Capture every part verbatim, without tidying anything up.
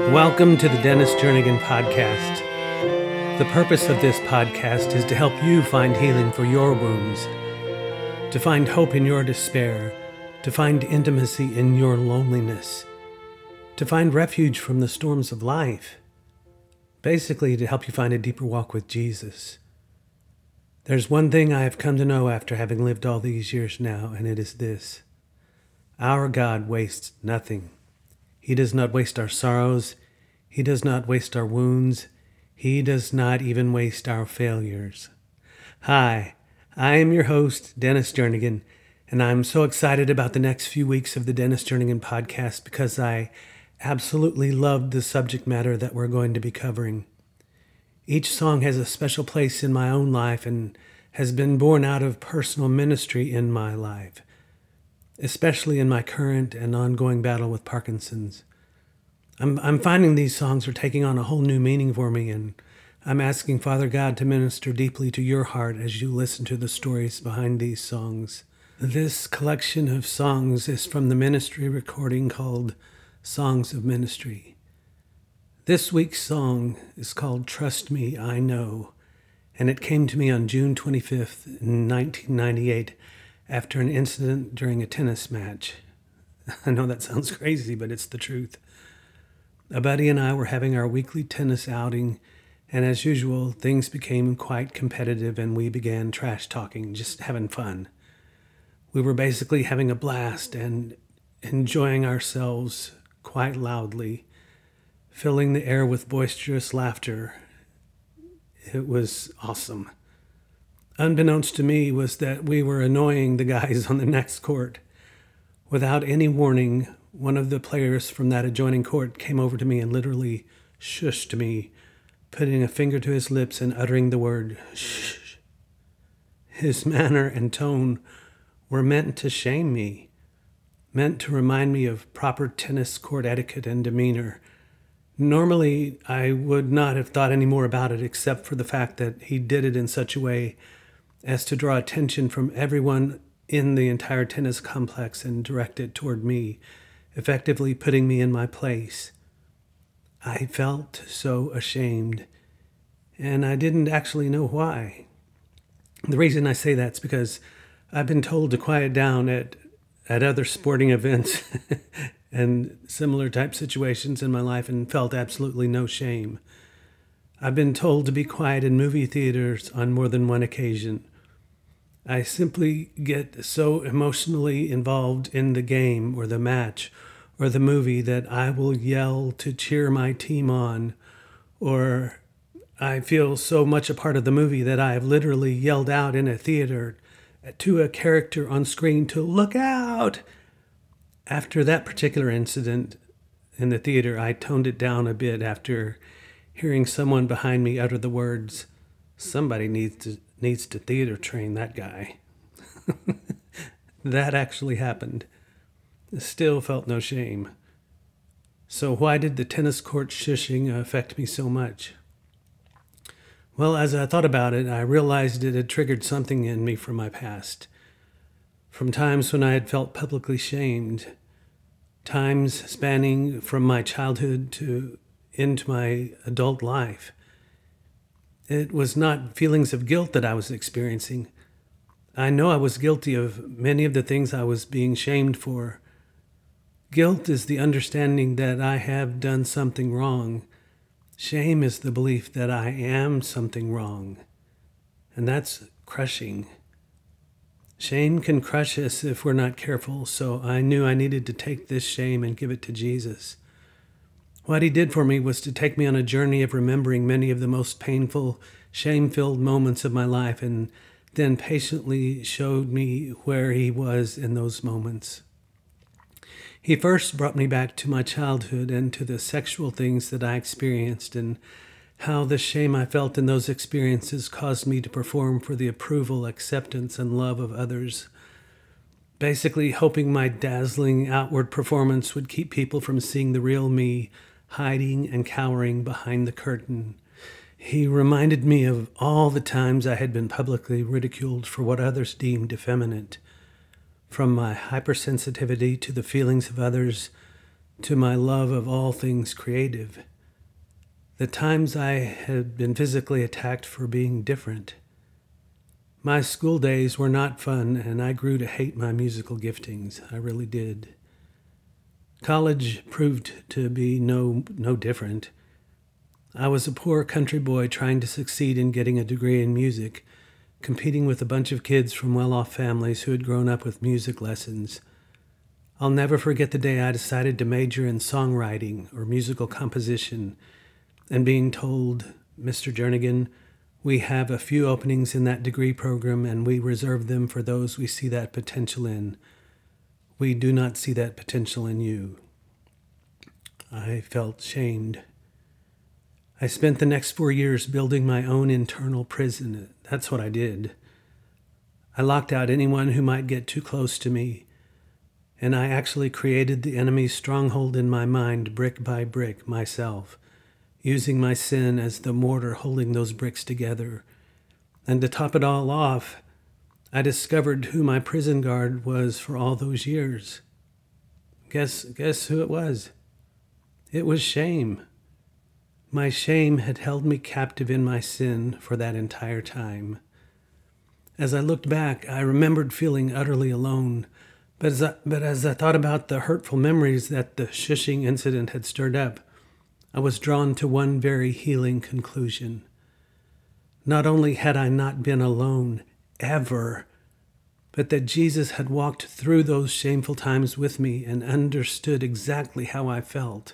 Welcome to the Dennis Jernigan Podcast. The purpose of this podcast is to help you find healing for your wounds, to find hope in your despair, to find intimacy in your loneliness, to find refuge from the storms of life, basically to help you find a deeper walk with Jesus. There's one thing I have come to know after having lived all these years now, and it is this: our God wastes nothing. He does not waste our sorrows. He does not waste our wounds. He does not even waste our failures. Hi, I am your host, Dennis Jernigan, and I'm so excited about the next few weeks of the Dennis Jernigan Podcast because I absolutely loved the subject matter that we're going to be covering. Each song has a special place in my own life and has been born out of personal ministry in my life, especially in my current and ongoing battle with Parkinson's. I'm I'm finding these songs are taking on a whole new meaning for me, and I'm asking Father God to minister deeply to your heart as you listen to the stories behind these songs. This collection of songs is from the ministry recording called Songs of Ministry. This week's song is called Trust Me, I Know, and it came to me on June twenty-fifth, nineteen ninety-eight, after an incident during a tennis match. I know that sounds crazy, but it's the truth. A buddy and I were having our weekly tennis outing, and as usual, things became quite competitive and we began trash talking, just having fun. We were basically having a blast and enjoying ourselves quite loudly, filling the air with boisterous laughter. It was awesome. Unbeknownst to me was that we were annoying the guys on the next court. Without any warning, one of the players from that adjoining court came over to me and literally shushed me, putting a finger to his lips and uttering the word shh. His manner and tone were meant to shame me, meant to remind me of proper tennis court etiquette and demeanor. Normally, I would not have thought any more about it except for the fact that he did it in such a way as to draw attention from everyone in the entire tennis complex and direct it toward me, effectively putting me in my place. I felt so ashamed, and I didn't actually know why. The reason I say that's because I've been told to quiet down at, at other sporting events and similar type situations in my life and felt absolutely no shame. I've been told to be quiet in movie theaters on more than one occasion. I simply get so emotionally involved in the game or the match or the movie that I will yell to cheer my team on, or I feel so much a part of the movie that I have literally yelled out in a theater to a character on screen to look out. After that particular incident in the theater, I toned it down a bit after hearing someone behind me utter the words, "Somebody needs to needs to theater train that guy." That actually happened. Still felt no shame. So why did the tennis court shushing affect me so much? Well, as I thought about it, I realized it had triggered something in me from my past, from times when I had felt publicly shamed, times spanning from my childhood to into my adult life. It was not feelings of guilt that I was experiencing. I know I was guilty of many of the things I was being shamed for. Guilt is the understanding that I have done something wrong. Shame is the belief that I am something wrong. And that's crushing. Shame can crush us if we're not careful, so I knew I needed to take this shame and give it to Jesus. What he did for me was to take me on a journey of remembering many of the most painful, shame-filled moments of my life and then patiently showed me where he was in those moments. He first brought me back to my childhood and to the sexual things that I experienced and how the shame I felt in those experiences caused me to perform for the approval, acceptance, and love of others. Basically hoping my dazzling outward performance would keep people from seeing the real me, hiding and cowering behind the curtain. He reminded me of all the times I had been publicly ridiculed for what others deemed effeminate, from my hypersensitivity to the feelings of others to my love of all things creative. The times I had been physically attacked for being different. My school days were not fun, and I grew to hate my musical giftings. I really did. College proved to be no no different. I was a poor country boy trying to succeed in getting a degree in music, competing with a bunch of kids from well-off families who had grown up with music lessons. I'll never forget the day I decided to major in songwriting or musical composition, and being told, "Mister Jernigan, we have a few openings in that degree program and we reserve them for those we see that potential in. We do not see that potential in you." I felt shamed. I spent the next four years building my own internal prison. That's what I did. I locked out anyone who might get too close to me, and I actually created the enemy's stronghold in my mind brick by brick myself, using my sin as the mortar holding those bricks together. And to top it all off, I discovered who my prison guard was for all those years. Guess, guess who it was? It was shame. My shame had held me captive in my sin for that entire time. As I looked back, I remembered feeling utterly alone, but as I, but as I thought about the hurtful memories that the shushing incident had stirred up, I was drawn to one very healing conclusion. Not only had I not been alone, ever, but that Jesus had walked through those shameful times with me and understood exactly how I felt.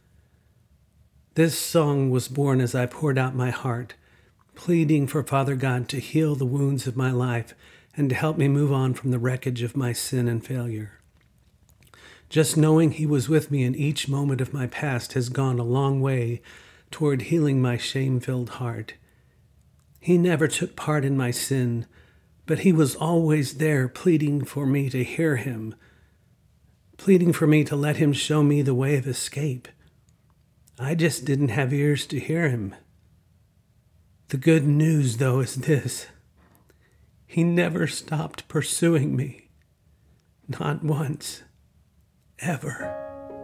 This song was born as I poured out my heart, pleading for Father God to heal the wounds of my life and to help me move on from the wreckage of my sin and failure. Just knowing He was with me in each moment of my past has gone a long way toward healing my shame-filled heart. He never took part in my sin, but He was always there pleading for me to hear Him, pleading for me to let Him show me the way of escape. I just didn't have ears to hear Him. The good news, though, is this. He never stopped pursuing me. Not once. Ever.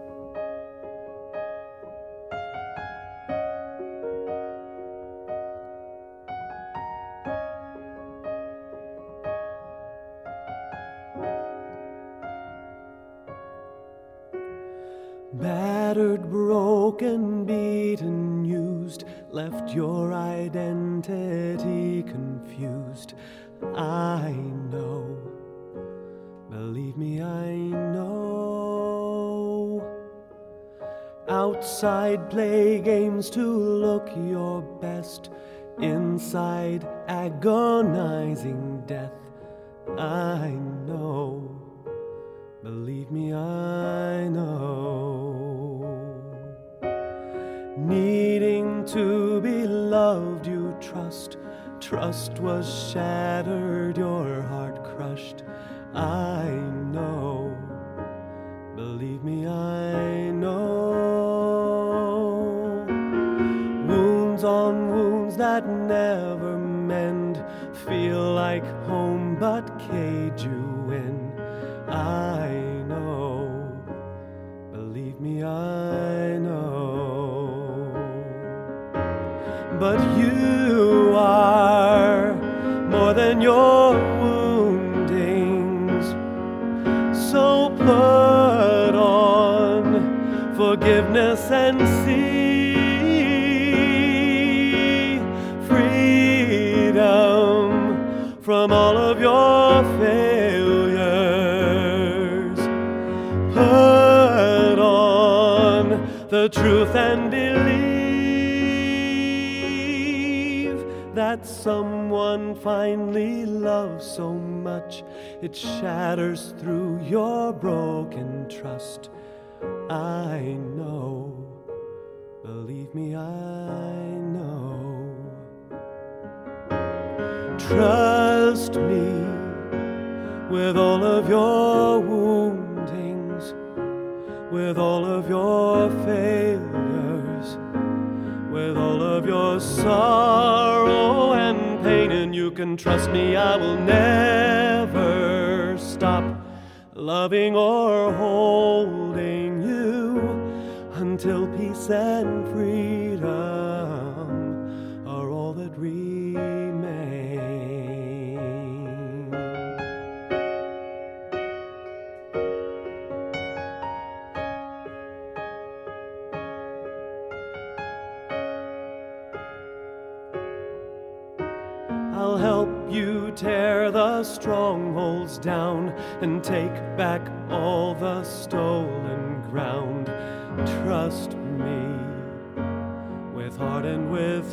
Battered, broken, beaten, used, left your identity confused. I know, believe me, I know. Outside play games to look your best, inside agonizing death. I know, believe me, I know. Needing to be loved, you trust. Trust was shattered, your heart crushed. I know, believe me, I know. Wounds on wounds that never mend, feel like home but cage you in. I know, believe me, I know. But you are more than your woundings, so put on forgiveness and see freedom from all of your failures. Put on the truth and believe that someone finally loves so much it shatters through your broken trust. I know, believe me, I know. Trust me with all of your woundings, with all of your failures, with all of your sorrow and pain, and you can trust me, I will never stop loving or holding you. until peace and freedom are all that remain. I'll help you tear the strongholds down and take back all the stolen ground. Trust me with heart and with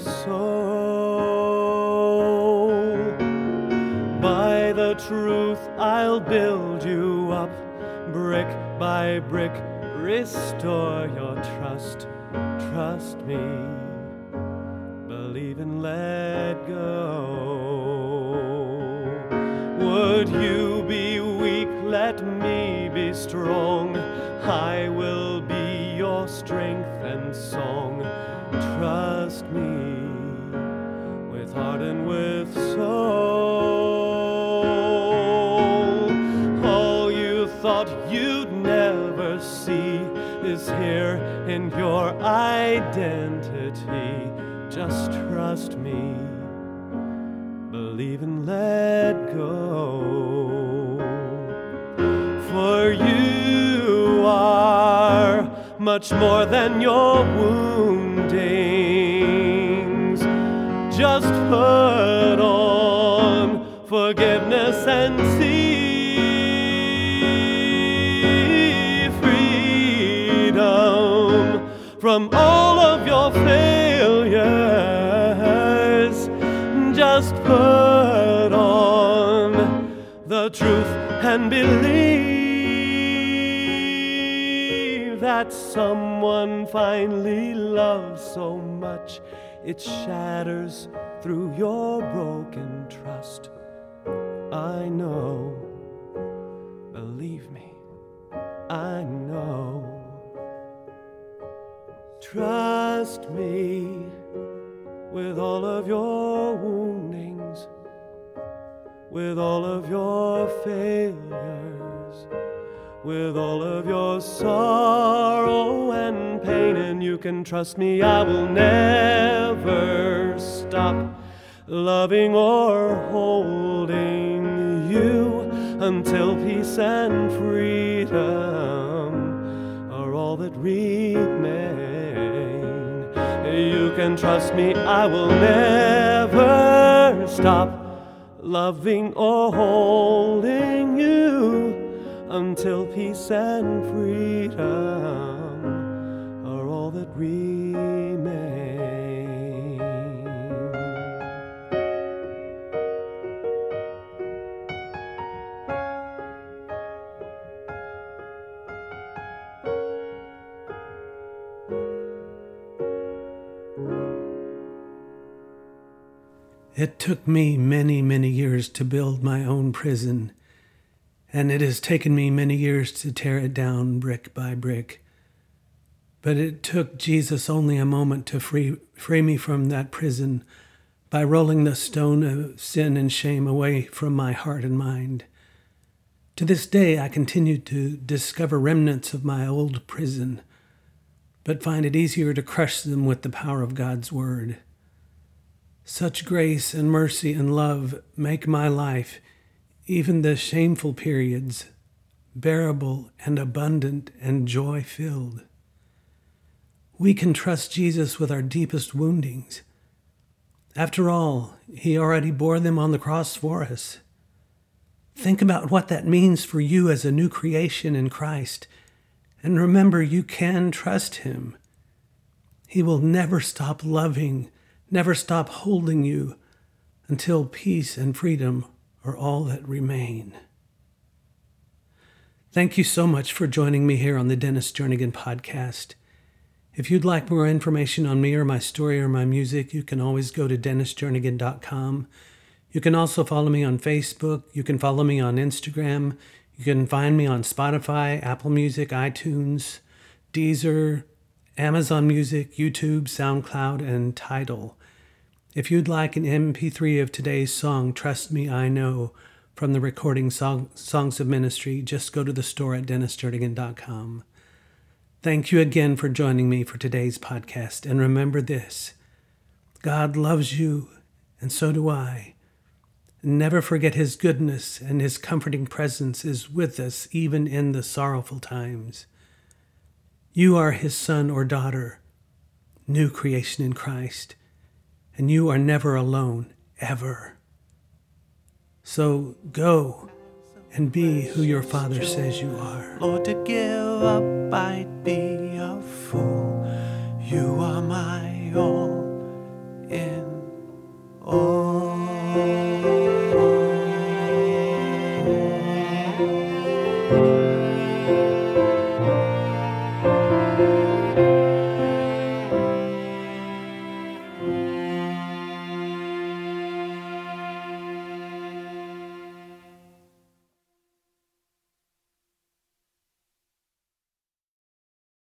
soul. By the truth I'll build you up, brick by brick, restore your trust. Trust me, believe and let go. Would you be weak? Let me be strong. I will be your strength and song. Trust me with heart and with soul. All you thought you'd never see is here in your identity. Just trust me, believe and let go. For you are much more than your woundings. Just put on forgiveness and see freedom from all of your failures. Just put on the truth and believe that someone finally loves so much it shatters through your broken trust. I know, believe me, I know. Trust me with all of your woundings, with all of your failures, with all of your sorrow and pain, and you can trust me, I will never stop loving or holding you until peace and freedom are all that remain. You can trust me, I will never stop loving or holding you until peace and freedom are all that remain. It took me many, many years to build my own prison, and it has taken me many years to tear it down brick by brick. But it took Jesus only a moment to free, free me from that prison by rolling the stone of sin and shame away from my heart and mind. To this day, I continue to discover remnants of my old prison, but find it easier to crush them with the power of God's word. Such grace and mercy and love make my life, even the shameful periods, bearable and abundant and joy-filled. We can trust Jesus with our deepest woundings. After all, he already bore them on the cross for us. Think about what that means for you as a new creation in Christ, and remember you can trust him. He will never stop loving, never stop holding you until peace and freedom are all that remain. Thank you so much for joining me here on the Dennis Jernigan podcast. If you'd like more information on me or my story or my music, you can always go to dennis jernigan dot com. You can also follow me on Facebook. You can follow me on Instagram. You can find me on Spotify, Apple Music, iTunes, Deezer, Amazon Music, YouTube, SoundCloud, and Tidal. If you'd like an M P three of today's song, Trust Me, I Know, from the recording song, Songs of Ministry, just go to the store at dennis jernigan dot com. Thank you again for joining me for today's podcast. And remember this, God loves you, and so do I. Never forget his goodness, and his comforting presence is with us even in the sorrowful times. You are his son or daughter, new creation in Christ, and you are never alone, ever. So go and be who your Father says you are. Lord, to give up I'd be a fool. You are my own.